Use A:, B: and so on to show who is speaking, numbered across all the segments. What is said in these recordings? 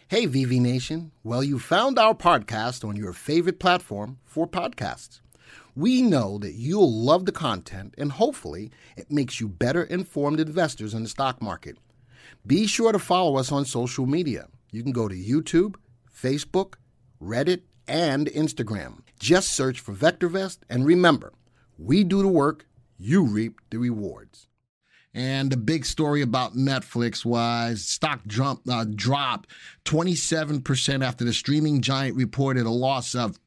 A: Hey, VV Nation. Well, you found our podcast on your favorite platform for podcasts. We know that you'll love the content and hopefully it makes you better informed investors in the stock market. Be sure to follow us on social media. You can go to YouTube, Facebook, Reddit, and Instagram. Just search for VectorVest and remember, we do the work, you reap the rewards. And the big story about Netflix was stock dropped 27% after the streaming giant reported a loss of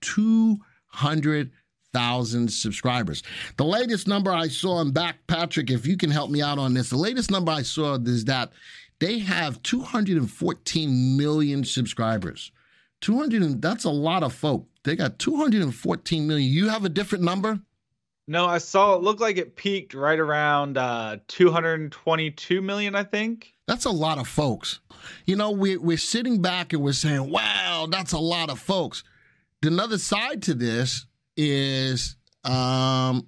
A: 200,000 subscribers. The latest number I saw, and back, Patrick, if you can help me out on this, the latest number I saw is that they have 214 million subscribers. That's a lot of folk. They got 214 million. You have a different number?
B: No, I saw it looked like it peaked right around 222 million, I think.
A: That's a lot of folks. You know, we're sitting back and we're saying, wow, that's a lot of folks. Another side to this is Netflix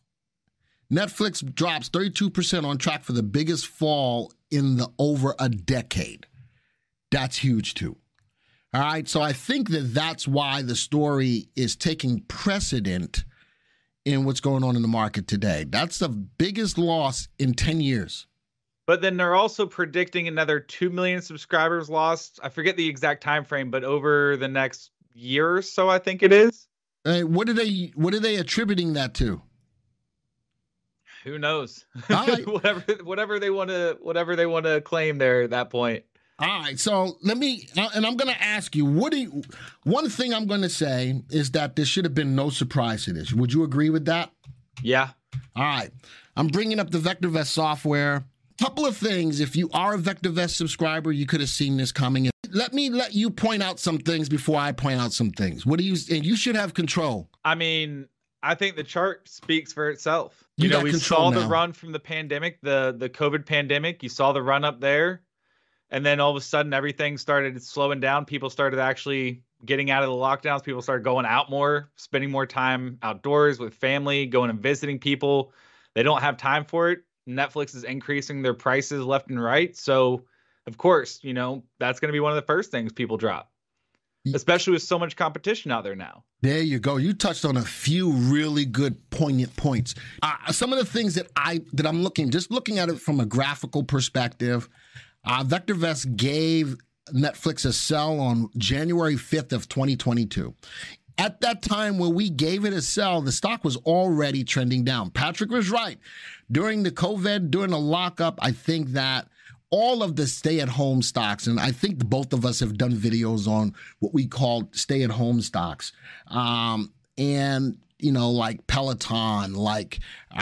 A: drops 32% on track for the biggest fall in over a decade. That's huge too. All right, so I think that's why the story is taking precedent in what's going on in the market today. That's the biggest loss in 10 years.
B: But then they're also predicting another 2 million subscribers lost. I forget the exact time frame, but over the next year or so, I think it is.
A: What are they attributing that to?
B: Who knows?
A: Right.
B: whatever they want to claim there at that point.
A: All right, so I'm going to ask you, one thing I'm going to say is that there should have been no surprise to this. Would you agree with that?
B: Yeah.
A: All right, I'm bringing up the VectorVest software. Couple of things. If you are a VectorVest subscriber, you could have seen this coming. Let you point out some things before I point out some things. And you should have control.
B: I mean, I think the chart speaks for itself.
A: We
B: saw the run from the pandemic, the COVID pandemic. You saw the run up there. And then all of a sudden, everything started slowing down. People started actually getting out of the lockdowns. People started going out more, spending more time outdoors with family, going and visiting people. They don't have time for it. Netflix is increasing their prices left and right. So, of course, that's going to be one of the first things people drop, especially with so much competition out there now.
A: There you go. You touched on a few really good, poignant points. Some of the things that I'm looking at it from a graphical perspective. VectorVest gave Netflix a sell on January 5th of 2022. At that time when we gave it a sell, the stock was already trending down. Patrick was right. During the COVID, during the lockup, I think that all of the stay-at-home stocks, and I think both of us have done videos on what we call stay-at-home stocks, like Peloton, like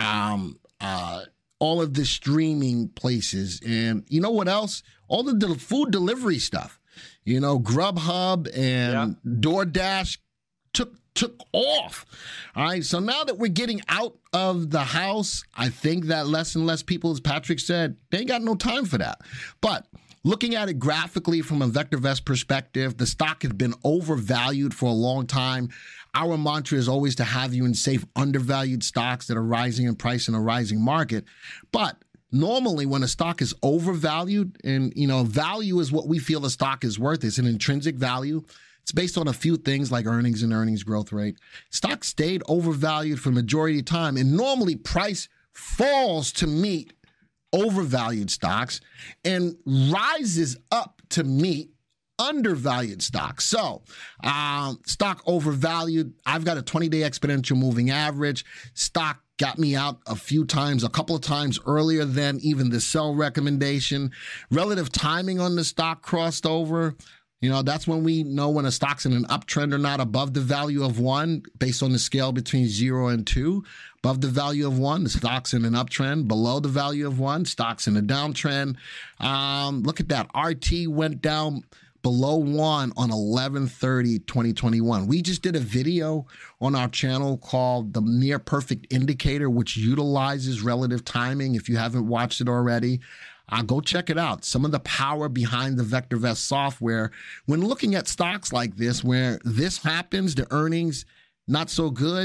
A: all of the streaming places. And you know what else? All of the food delivery stuff. Grubhub and DoorDash took off. All right. So now that we're getting out of the house, I think that less and less people, as Patrick said, they ain't got no time for that. But looking at it graphically from a VectorVest perspective, the stock has been overvalued for a long time. Our mantra is always to have you in safe, undervalued stocks that are rising in price in a rising market. But normally when a stock is overvalued, and, value is what we feel the stock is worth. It's an intrinsic value. It's based on a few things like earnings and earnings growth rate. Stock stayed overvalued for the majority of the time, and normally price falls to meet overvalued stocks and rises up to meet undervalued stocks. So stock overvalued. I've got a 20-day exponential moving average. Stock got me out a couple of times earlier than even the sell recommendation. Relative timing on the stock crossed over. That's when we know when a stock's in an uptrend or not. Above the value of 1, based on the scale between 0 and 2. Above the value of 1, the stock's in an uptrend. Below the value of 1, stock's in a downtrend. Look at that. RT went down below 1 on 11/30/2021. We just did a video on our channel called The Near Perfect Indicator, which utilizes relative timing. If you haven't watched it already, go check it out. Some of the power behind the VectorVest software. When looking at stocks like this, where this happens, the earnings not so good,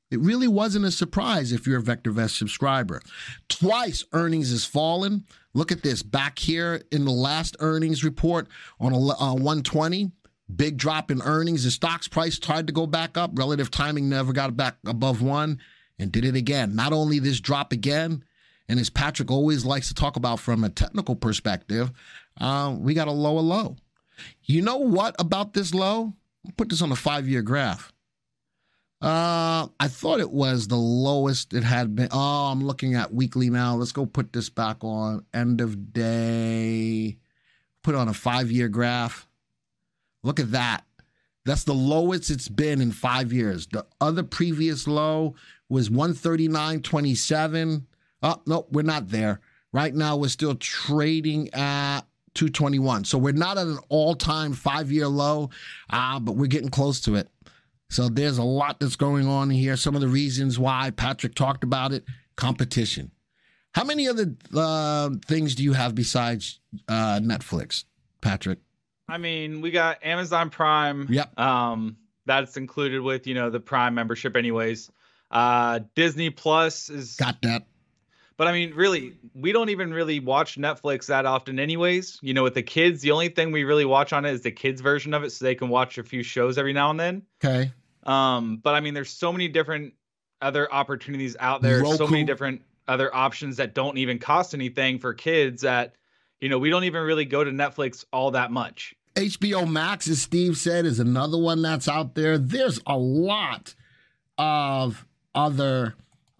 A: It really wasn't a surprise if you're a VectorVest subscriber. Twice earnings has fallen. Look at this. Back here in the last earnings report on 120, big drop in earnings. The stock's price tried to go back up. Relative timing never got back above 1 and did it again. Not only this drop again, and as Patrick always likes to talk about from a technical perspective, we got a lower low. You know what about this low? I'll put this on a 5-year graph. I thought it was the lowest it had been. Oh, I'm looking at weekly now. Let's go put this back on end of day. Put it on a 5-year graph. Look at that. That's the lowest it's been in 5 years. The other previous low was 139.27. Oh, no, we're not there. Right now, we're still trading at 221. So we're not at an all-time 5-year low, but we're getting close to it. So there's a lot that's going on here. Some of the reasons why Patrick talked about it, competition. How many other things do you have besides Netflix, Patrick?
B: I mean, we got Amazon Prime.
A: Yep.
B: That's included with, the Prime membership anyways. Disney Plus is...
A: Got that.
B: But I mean, really, we don't even really watch Netflix that often anyways. With the kids, the only thing we really watch on it is the kids version of it so they can watch a few shows every now and then.
A: Okay.
B: But I mean, there's so many different other opportunities out there.
A: Roku.
B: So many different other options that don't even cost anything for kids that, we don't even really go to Netflix all that much.
A: HBO Max, as Steve said, is another one that's out there. There's a lot of other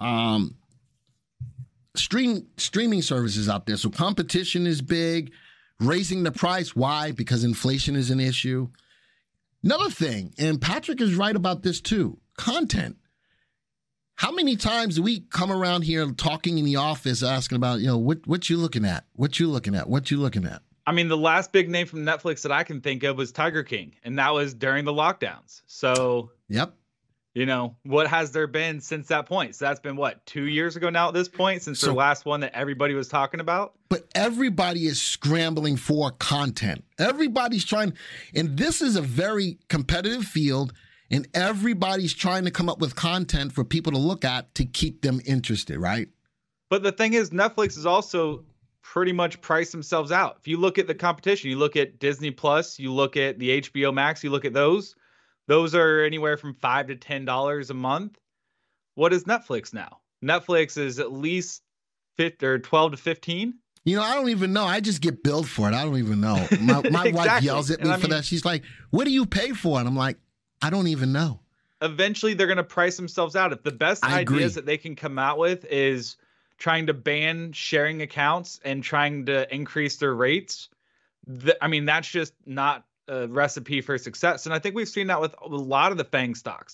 A: streaming services out there. So competition is big. Raising the price. Why? Because inflation is an issue. Another thing, and Patrick is right about this too, content. How many times do we come around here talking in the office asking about, what you looking at? What you looking at? What you looking at?
B: I mean, the last big name from Netflix that I can think of was Tiger King, and that was during the lockdowns. So,
A: yep.
B: What has there been since that point? So that's been, 2 years ago now at this point, since the last one that everybody was talking about?
A: But everybody is scrambling for content. Everybody's trying, and this is a very competitive field, and everybody's trying to come up with content for people to look at to keep them interested, right?
B: But the thing is, Netflix is also pretty much priced themselves out. If you look at the competition, you look at Disney Plus, you look at the HBO Max, you look at those are anywhere from $5 to $10 a month. What is Netflix now? Netflix is at least 12 to 15.
A: I don't even know. I just get billed for it. I don't even know. My
B: Exactly.
A: wife yells at me for that. She's like, what do you pay for? And I'm like, I don't even know.
B: Eventually, they're going to price themselves out. If the best ideas that they can come out with is trying to ban sharing accounts and trying to increase their rates, that's just not a recipe for success. And I think we've seen that with a lot of the FANG stocks,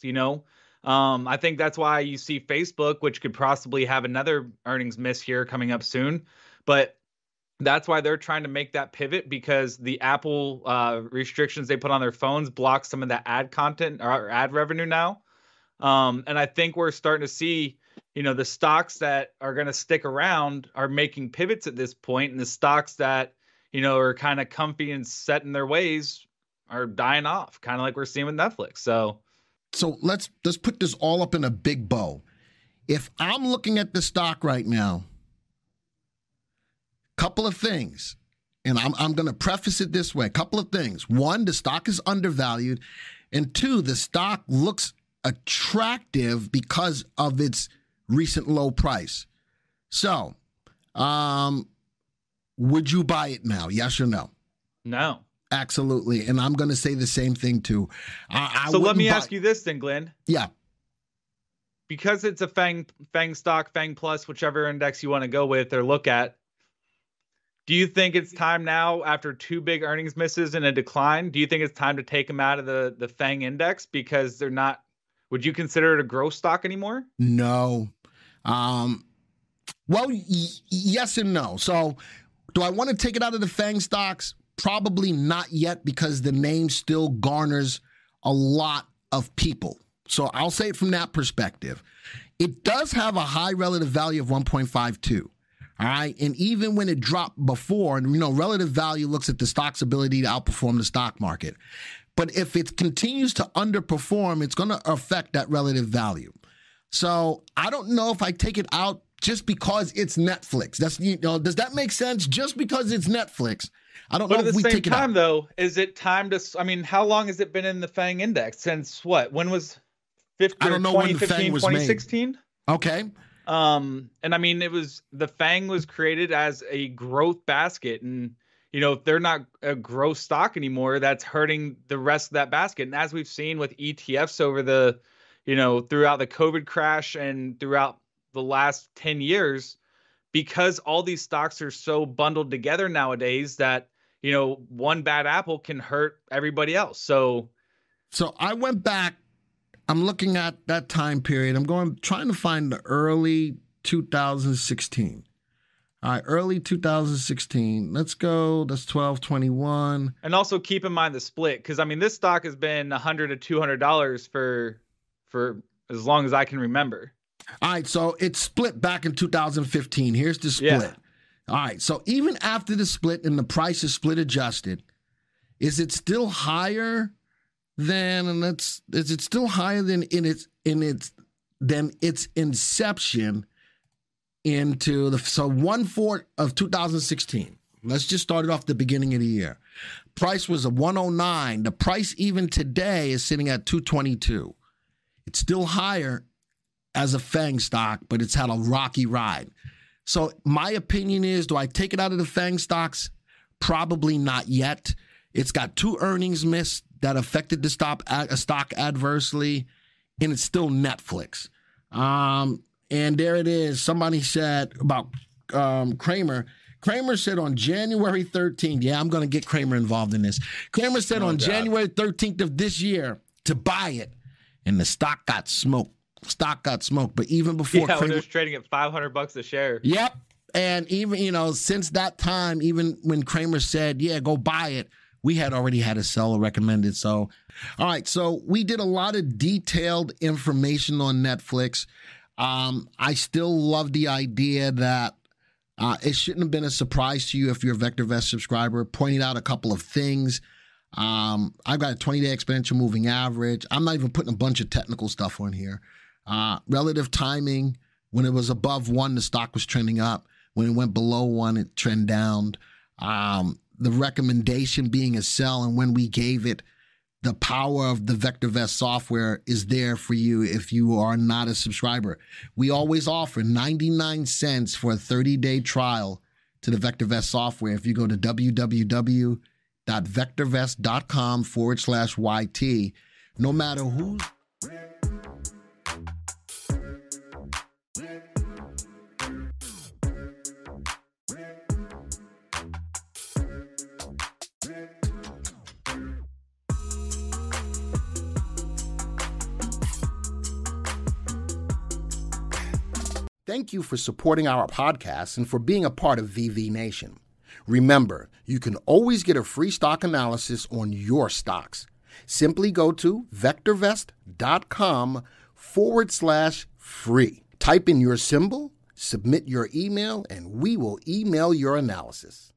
B: I think that's why you see Facebook, which could possibly have another earnings miss here coming up soon. But that's why they're trying to make that pivot, because the Apple restrictions they put on their phones block some of that ad content or ad revenue now. And I think we're starting to see, the stocks that are going to stick around are making pivots at this point, and the stocks that are kind of comfy and set in their ways are dying off, kind of like we're seeing with Netflix. So
A: let's put this all up in a big bow. If I'm looking at the stock right now, couple of things, and I'm going to preface it this way. Couple of things. One, the stock is undervalued, and two, the stock looks attractive because of its recent low price. So, would you buy it now? Yes or no?
B: No.
A: Absolutely. And I'm going to say the same thing too.
B: So let me ask you this then, Glenn.
A: Yeah.
B: Because it's a FANG stock, FANG Plus, whichever index you want to go with or look at, do you think it's time now, after two big earnings misses and a decline, do you think it's time to take them out of the FANG index because they're not, would you consider it a growth stock anymore?
A: No. Well, yes and no. So do I want to take it out of the FANG stocks? Probably not yet, because the name still garners a lot of people. So I'll say it from that perspective. It does have a high relative value of 1.52. All right. And even when it dropped before, and relative value looks at the stock's ability to outperform the stock market. But if it continues to underperform, it's going to affect that relative value. So I don't know if I take it out just because it's Netflix. Does that make sense? Just because it's Netflix, I don't know if we take it out.
B: But at the same time, though, is it time to? I mean, how long has it been in the FANG index? Since what? When was 50?
A: I don't know when the FANG was
B: 2016?
A: Made. Okay.
B: And I mean, the FANG was created as a growth basket, and if they're not a growth stock anymore, that's hurting the rest of that basket. And as we've seen with ETFs over the, throughout the COVID crash and throughout the last 10 years, because all these stocks are so bundled together nowadays that, one bad apple can hurt everybody else. So
A: I went back. I'm looking at that time period. Trying to find the early 2016. All right, early 2016. Let's go. That's 12/21.
B: And also keep in mind the split, because I mean, this stock has been $100 to $200 for as long as I can remember.
A: All right, so it's split back in 2015. Here's the split.
B: Yeah.
A: All right, so even after the split and the price is split adjusted, is it still higher than its inception into the 1/4 of 2016? Let's just start it off the beginning of the year. Price was a 109. The price even today is sitting at 222. It's still higher as a FANG stock, but it's had a rocky ride. So my opinion is, do I take it out of the FANG stocks? Probably not yet. It's got 2 earnings missed that affected the stock adversely, and it's still Netflix. And there it is. Somebody said about Cramer. Cramer said on January 13th, yeah, I'm going to get Cramer involved in this. Cramer said January 13th of this year to buy it, and the stock got smoked. But even before
B: Cramer, when it was trading at $500 a share.
A: Yep. And even, since that time, even when Cramer said, yeah, go buy it, we had already had a seller recommended. So, all right. So we did a lot of detailed information on Netflix. I still love the idea that it shouldn't have been a surprise to you if you're a VectorVest subscriber. Pointed out a couple of things. I've got a 20-day exponential moving average. I'm not even putting a bunch of technical stuff on here. Relative timing, when it was above 1, the stock was trending up. When it went below 1, it trended down. The recommendation being a sell, and when we gave it, the power of the VectorVest software is there for you if you are not a subscriber. We always offer 99 cents for a 30-day trial to the VectorVest software. If you go to www.vectorvest.com/YT, no matter who's Thank you for supporting our podcast and for being a part of VV Nation. Remember, you can always get a free stock analysis on your stocks. Simply go to vectorvest.com/free. Type in your symbol, submit your email, and we will email your analysis.